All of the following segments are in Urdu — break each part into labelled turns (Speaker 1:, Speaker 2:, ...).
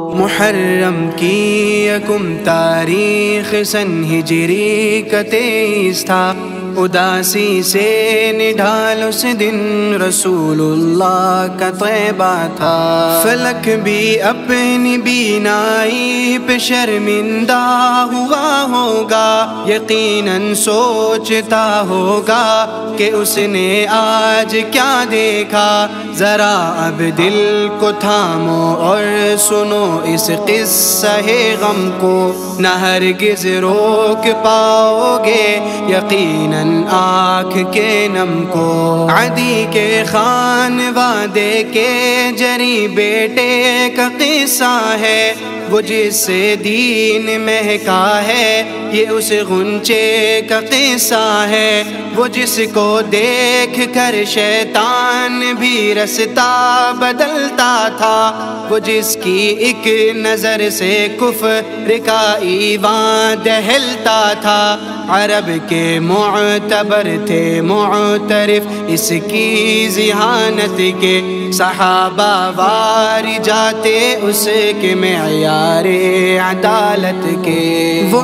Speaker 1: محرم کی یکم تاریخ سن ہجری کا 23 تھا، اداسی سے نڈھال اس دن رسول اللہ کا طیبہ تھا۔ فلک بھی اپنی بینائی پہ شرمندہ ہوا ہوگا، یقیناً سوچتا ہوگا کہ اس نے آج کیا دیکھا۔ ذرا اب دل کو تھامو اور سنو اس قصہ غم کو، نہ ہرگز روک پاؤ گے یقیناً آنکھ کے نم کو۔ عدی کے خانوادے کے جری بیٹے کا قصہ ہے، وہ جس سے دین مہکا ہے، یہ اس غنچے کا قصہ ہے، وہ جس کو دیکھ کر شیطان بھی رستہ بدلتا تھا، وہ جس کی ایک نظر سے کفر کا ایوان دہلتا تھا۔ عرب کے معتبر تھے معترف اس کی ذہانت کے، صحابہ واری جاتے اس کے معیار عدالت کے۔ وہ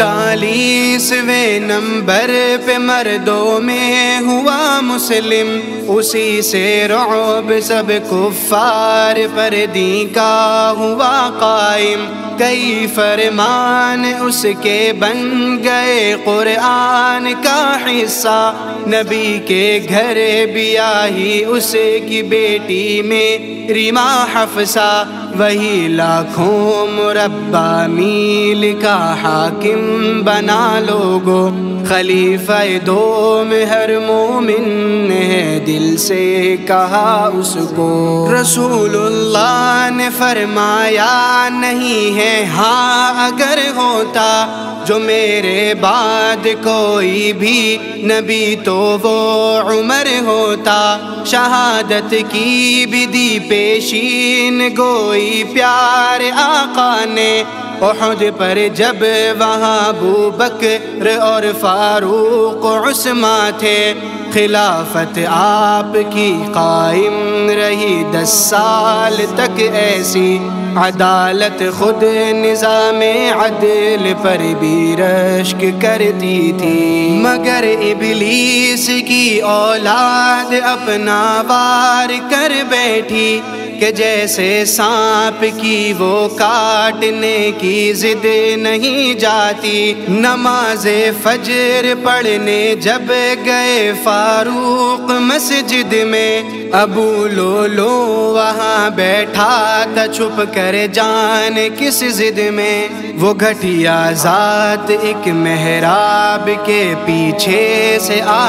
Speaker 1: 41ویں نمبر پہ مردوں میں ہوا مسلم، اسی سے رعب سب کفار پر دین کا ہوا قائم۔ کئی فرمان اس کے بن گئے قرآن کا حصہ، نبی کے گھر بیاہی اس کی بیٹی میں ریما حفصہ، وہی لاکھوں مربع میل کا حاکم بنا لوگو، خلیفہ دوم ہر مومن نے دل سے کہا اس کو۔ رسول اللہ نے فرمایا نہیں ہے ہاں اگر ہوتا جو میرے بعد کوئی بھی نبی تو وہ عمر ہوتا، شہادت کی بھی دی پیشین گوئی پیارے آقا نے، احد پر جب وہاں ابو بکر اور فاروق عثمان تھے، خلافت آپ کی قائم رہی 10 سال تک ایسی، عدالت خود نظام عدل پر بھی رشک کرتی تھی، مگر ابلیس کی اولاد اپنا وار کر بیٹھی کہ جیسے سانپ کی وہ کاٹنے کی ضد نہیں جاتی۔ نماز فجر پڑھنے جب گئے فاروق مسجد میں، ابو لولو وہاں بیٹھا تھا چھپ کر جان کس ضد میں، وہ گھٹیا ذات ایک محراب کے پیچھے سے آ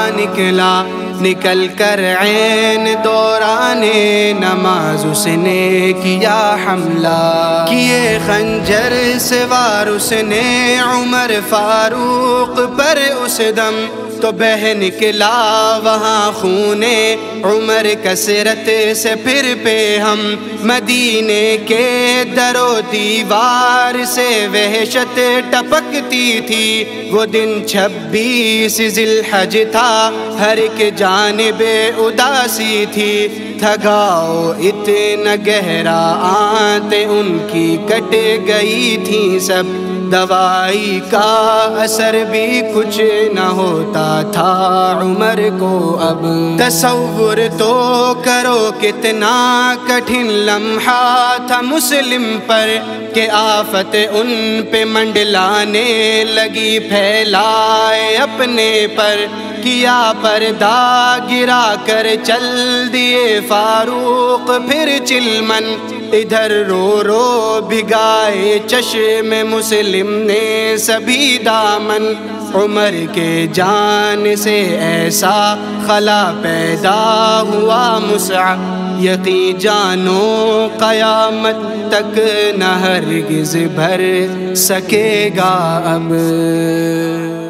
Speaker 1: نکل کر عین دوران نماز اس نے کیا حملہ، کیے خنجر سے وار اس نے عمر فاروق پر اس دم، تو بہہ نکلا وہاں خون عمر کثرت سے پھر پہ ہم، مدینے کے در و دیوار سے وحشت ٹپکتی تھی، وہ دن 26 ذی الحج تھا، ہر ایک جانب اداسی تھی، تھگاؤ اتنا گہرا آنتیں ان کی کٹ گئی تھیں سب، دوائی کا اثر بھی کچھ نہ ہوتا تھا عمر کو اب۔ تصور تو کرو کتنا کٹھن لمحہ تھا مسلم پر، کہ آفت ان پہ منڈلانے لگی، پھیلائے اپنے پر، کیا پردہ گرا کر چل دیے فاروق پھر چلمن، ادھر رو رو بھگائے چشم مسلم نے سبھی دامن، عمر کے جان سے ایسا خلا پیدا ہوا مصعب، یقین جانو قیامت تک نہ ہرگز بھر سکے گا اب۔